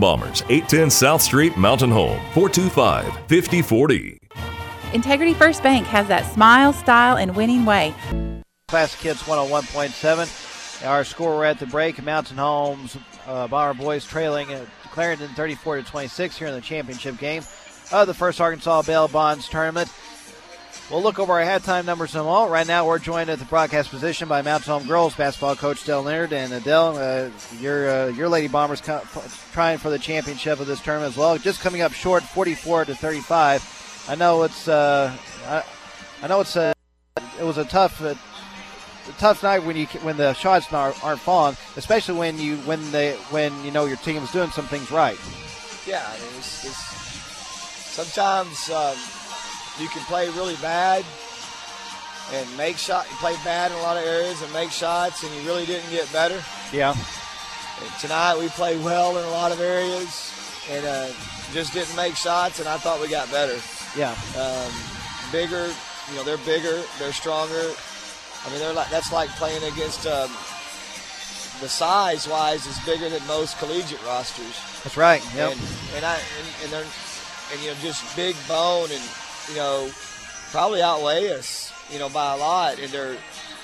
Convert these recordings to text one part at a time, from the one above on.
Bombers, 810 South Street, Mountain Home, 425-5040. Integrity First Bank has that smile, style, and winning way. Classic Hits 101.7. Our score at the break, Mountain Home's Bomber Boys trailing Clarendon 34-26 here in the championship game of the first Arkansas Bail Bonds tournament. We'll look over our halftime numbers and all. Right now, we're joined at the broadcast position by Mountain Home girls basketball coach Dell Leonard. And Dell, your Lady Bombers trying for the championship of this tournament as well. Just coming up short, 44-35. I know it was a tough night when the shots aren't falling, especially when you know your team is doing some things right. Yeah, I mean, it's sometimes. You can play really bad and make shots. You play bad in a lot of areas and make shots, and you really didn't get better. Yeah. And tonight we played well in a lot of areas and just didn't make shots, and I thought we got better. Yeah. Bigger, they're bigger, they're stronger. I mean, that's like playing against the size-wise is bigger than most collegiate rosters. That's right. Yep. And they're just big bone and. Probably outweigh us, by a lot. And they're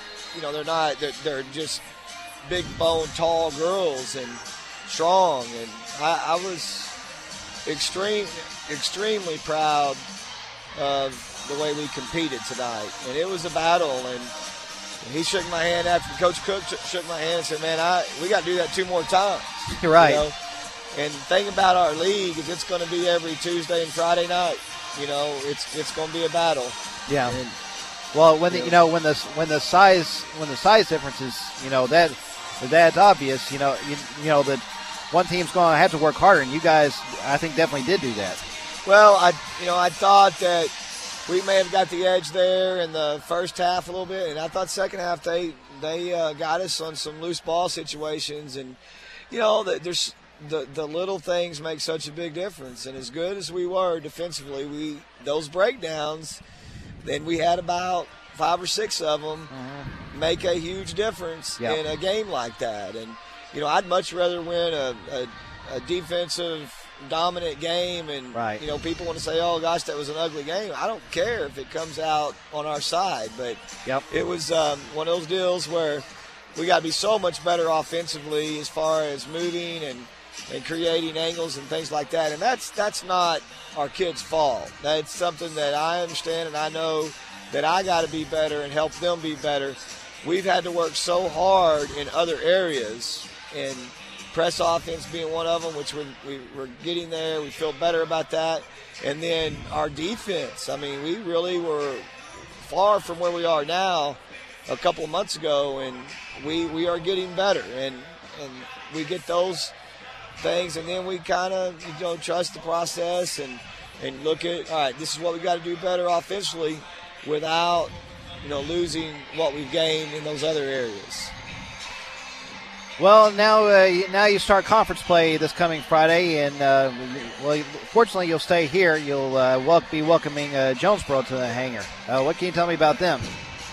just big bone, tall girls and strong. And I was extremely proud of the way we competed tonight. And it was a battle. And he shook my hand after Coach Cook shook my hand and said, man, we got to do that 2 more times. You're right. And the thing about our league is it's going to be every Tuesday and Friday night. It's going to be a battle. Yeah. And, well, when the size difference is that's obvious. That one team's going to have to work harder, and you guys, I think, definitely did do that. Well, I thought that we may have got the edge there in the first half a little bit, and I thought second half they got us on some loose ball situations, and there's. The little things make such a big difference, and as good as we were defensively, those breakdowns, then we had about 5 or 6 of them make a huge difference in a game like that. And I'd much rather win a defensive dominant game, and people want to say, "Oh gosh, that was an ugly game." I don't care if it comes out on our side, but it was one of those deals where we got to be so much better offensively as far as moving and creating angles and things like that. And that's not our kids' fault. That's something that I understand, and I know that I got to be better and help them be better. We've had to work so hard in other areas, and press offense being one of them, which we're getting there. We feel better about that. And then our defense. I mean, we really were far from where we are now a couple of months ago, and we are getting better. And we get those things, and then we kind of trust the process and look at, all right, this is what we got to do better offensively without losing what we've gained in those other areas. Well, now you start conference play this coming Friday, and fortunately you'll stay here. You'll be welcoming Jonesboro to the hangar. What can you tell me about them?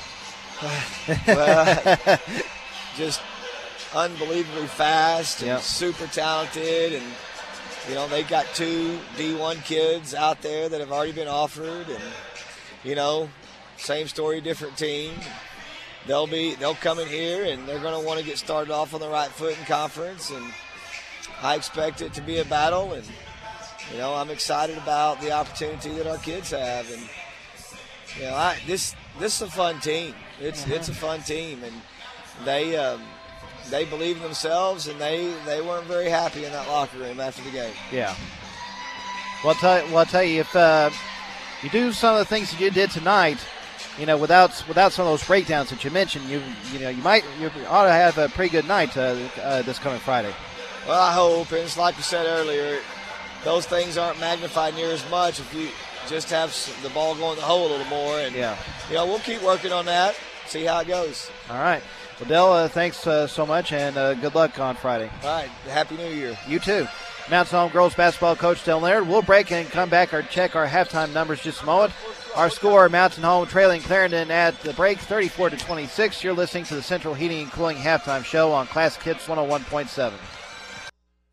Just unbelievably fast and super talented, and they got 2 D1 kids out there that have already been offered, and same story, different team. They'll come in here and they're going to want to get started off on the right foot in conference, and I expect it to be a battle, and I'm excited about the opportunity that our kids have, and this is a fun team. It's a fun team, and they believe in themselves, and they weren't very happy in that locker room after the game. Yeah. Well, I'll tell you, if you do some of the things that you did tonight, without some of those breakdowns that you mentioned, you ought to have a pretty good night this coming Friday. Well, I hope, and it's like you said earlier, those things aren't magnified near as much if you just have the ball go in the hole a little more, and we'll keep working on that, see how it goes. All right. Well, Dell, thanks so much, and good luck on Friday. All right. Happy New Year. You too. Mountain Home girls basketball coach Dell Leonard. We'll break and come back or check our halftime numbers just a moment. Our score, Mountain Home trailing Clarendon at the break, 34-26. You're listening to the Central Heating and Cooling halftime show on Classic Hits 101.7.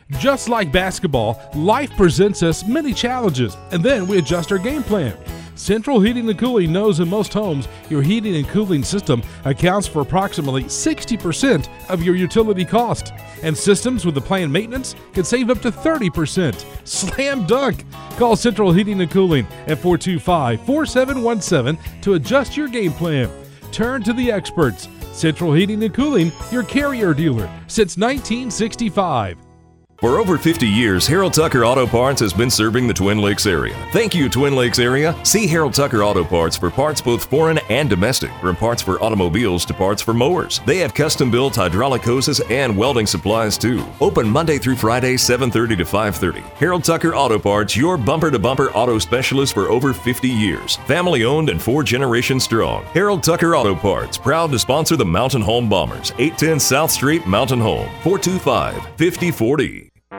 Just like basketball, life presents us many challenges, and then we adjust our game plan. Central Heating and Cooling knows in most homes, your heating and cooling system accounts for approximately 60% of your utility cost. And systems with the planned maintenance can save up to 30%. Slam dunk! Call Central Heating and Cooling at 425-4717 to adjust your game plan. Turn to the experts. Central Heating and Cooling, your Carrier dealer since 1965. For over 50 years, Harold Tucker Auto Parts has been serving the Twin Lakes area. Thank you, Twin Lakes area. See Harold Tucker Auto Parts for parts both foreign and domestic, from parts for automobiles to parts for mowers. They have custom-built hydraulic hoses and welding supplies too. Open Monday through Friday, 7:30 to 5:30. Harold Tucker Auto Parts, your bumper-to-bumper auto specialist for over 50 years. Family-owned and 4 generations strong. Harold Tucker Auto Parts, proud to sponsor the Mountain Home Bombers. 810 South Street, Mountain Home, 425-5040.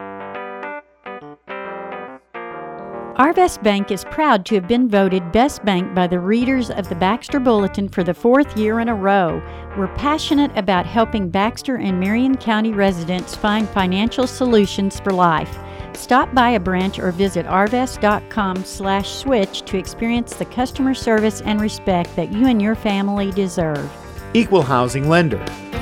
Arvest Bank is proud to have been voted Best Bank by the readers of the Baxter Bulletin for the 4th year in a row. We're passionate about helping Baxter and Marion County residents find financial solutions for life. Stop by a branch or visit arvest.com/switch to experience the customer service and respect that you and your family deserve. Equal housing lender.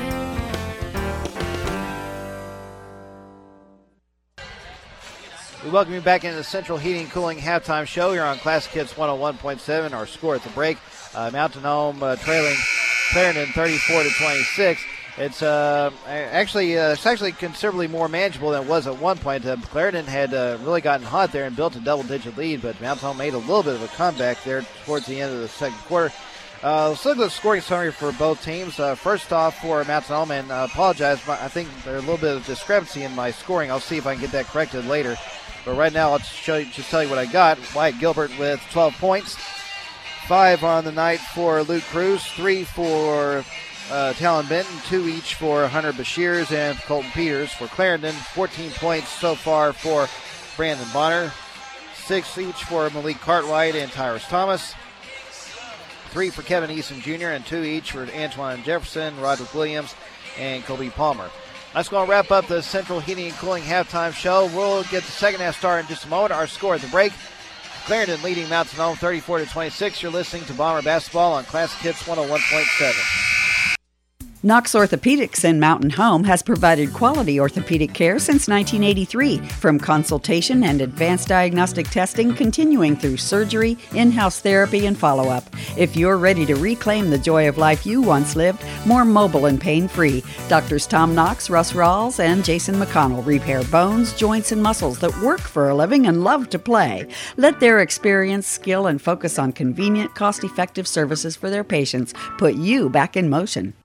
We welcome you back into the Central Heating and Cooling halftime show here on Classic Hits 101.7. Our score at the break, Mountain Home trailing Clarendon 34-26. It's actually considerably more manageable than it was at one point. Clarendon had really gotten hot there and built a double-digit lead, but Mountain Home made a little bit of a comeback there towards the end of the second quarter. Let's look at the scoring summary for both teams. First off, for Mountain Home, and I apologize, I think there's a little bit of discrepancy in my scoring. I'll see if I can get that corrected later. But right now, I'll just tell you what I got. Wyatt Gilbert with 12 points. 5 on the night for Luke Cruz. 3 for Talon Benton. 2 each for Hunter Bashirs and Colton Peters. For Clarendon, 14 points so far for Brandon Bonner. 6 each for Malik Cartwright and Tyrus Thomas. 3 for Kevin Eason Jr. and 2 each for Antoine Jefferson, Roderick Williams, and Kobe Palmer. That's going to wrap up the Central Heating and Cooling halftime show. We'll get the second half started in just a moment. Our score at the break, Clarendon leading Mountain Home 34-26. You're listening to Bomber Basketball on Classic Hits 101.7. Knox Orthopedics in Mountain Home has provided quality orthopedic care since 1983, from consultation and advanced diagnostic testing continuing through surgery, in-house therapy, and follow-up. If you're ready to reclaim the joy of life you once lived, more mobile and pain-free, Doctors Tom Knox, Russ Rawls, and Jason McConnell repair bones, joints, and muscles that work for a living and love to play. Let their experience, skill, and focus on convenient, cost-effective services for their patients put you back in motion.